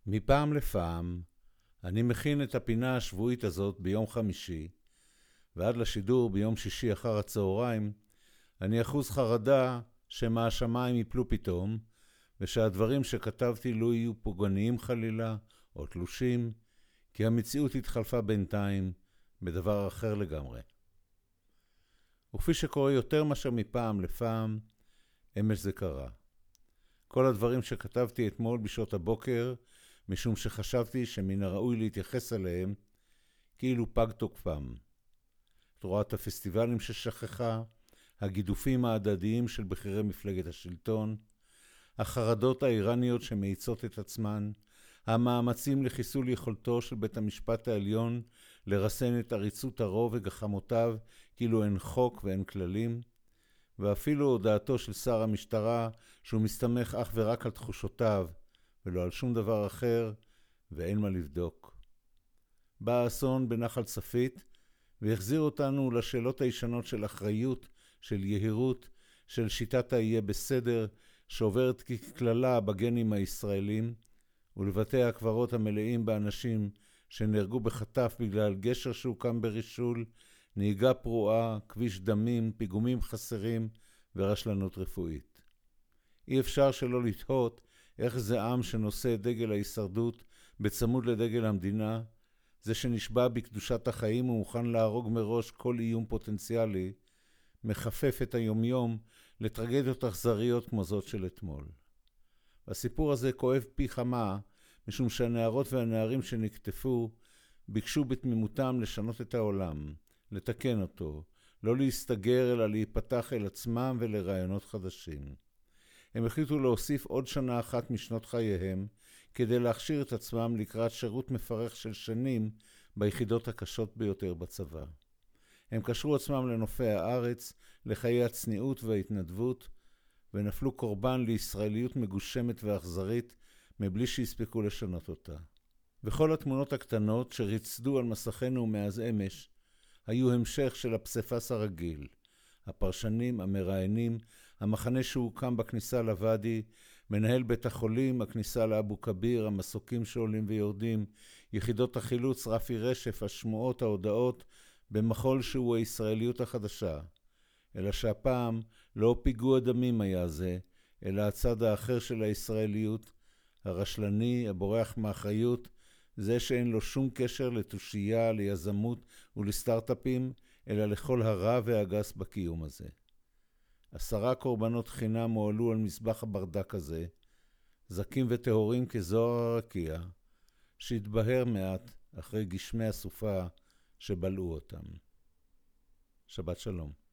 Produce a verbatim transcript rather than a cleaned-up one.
מפעם לפעם אני מכין את הפינה השבועית הזאת ביום חמישי, ועד לשידור ביום שישי אחר הצהריים אני אחוז חרדה שמה השמיים יפלו פתאום, ושהדברים שכתבתי לא יהיו פוגעניים חלילה או תלושים, כי המציאות התחלפה בינתיים בדבר אחר לגמרי. וכפי שקורה יותר מאשר מפעם לפעם, אמש זה קרה. כל הדברים שכתבתי אתמול בשעות הבוקר, משום שחשבתי שמן הראוי להתייחס אליהם, כאילו פג תוקפם. תרועת הפסטיבלים ששכחה, הגידופים ההדדיים של בחירי מפלגת השלטון, החרדות האיראניות שמאיצות את עצמן, המאמצים לחיסול יכולתו של בית המשפט העליון לרסן את עריצות הרוב וגחמותיו כאילו אין חוק ואין כללים, ואפילו הודעתו של שר המשטרה שהוא מסתמך אך ורק על תחושותיו ולא על שום דבר אחר ואין מה לבדוק. בא האסון בנחל צפית והחזיר אותנו לשאלות הישנות של אחריות, של יהירות, של שיטת היהיה בסדר שעוברת ככללה בגנים הישראלים, ולבתי הקברות המלאים באנשים שנהרגו בחטף בגלל גשר שהוקם ברישול, נהיגה פרועה, כביש דמים, פיגומים חסרים ורשלנות רפואית. אי אפשר שלא לתהות איך זה עם שנושא דגל ההישרדות בצמוד לדגל המדינה, זה שנשבע בקדושת החיים ומוכן להרוג מראש כל איום פוטנציאלי, מחפף את היומיום לטרגדיות אכזריות כמו זאת של אתמול. הסיפור הזה כואב פי כמה, משום שהנערות והנערים שנקטפו ביקשו בתמימותם לשנות את העולם, לתקן אותו, לא להסתגר אלא להיפתח אל עצמם ולרעיונות חדשים. הם החליטו להוסיף עוד שנה אחת משנות חייהם, כדי להכשיר את עצמם לקראת שירות מפרך של שנים ביחידות הקשות ביותר בצבא. הם קשרו עצמם לנופי הארץ, לחיי הצניעות וההתנדבות, ונפלו קורבן לישראליות מגושמת ואכזרית, מבלי שהספיקו לשנות אותה. וכל התמונות הקטנות שריצדו על מסכנו מאז אמש, היו המשך של הפספס הרגיל. הפרשנים, המראיינים, המחנה שהוקם בכניסה לוואדי, מנהל בית החולים, הכניסה לאבו כביר, המסוקים שעולים ויורדים, יחידות החילוץ, רפי רשף, השמועות, ההודעות, במחול שהוא הישראליות החדשה. אלא שהפעם לא פיגוע דמים היה זה, אלא הצד האחר של הישראליות, הרשלני, הבורח מאחריות, זה שאין לו שום קשר לתושייה, ליזמות ולסטארט-אפים, אלא לכל הרע והגס בקיום הזה. עשרה קורבנות חינם הועלו על מזבח הברדק הזה, זקים וטהורים כזוהר הרקיע, שהתבהר מעט אחרי גשמי הסופה שבלעו אותם. שבת שלום.